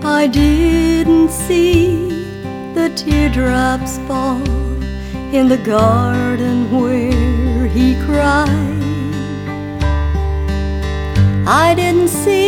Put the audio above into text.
I didn't see the teardrops fall in the garden where he cried. I didn't see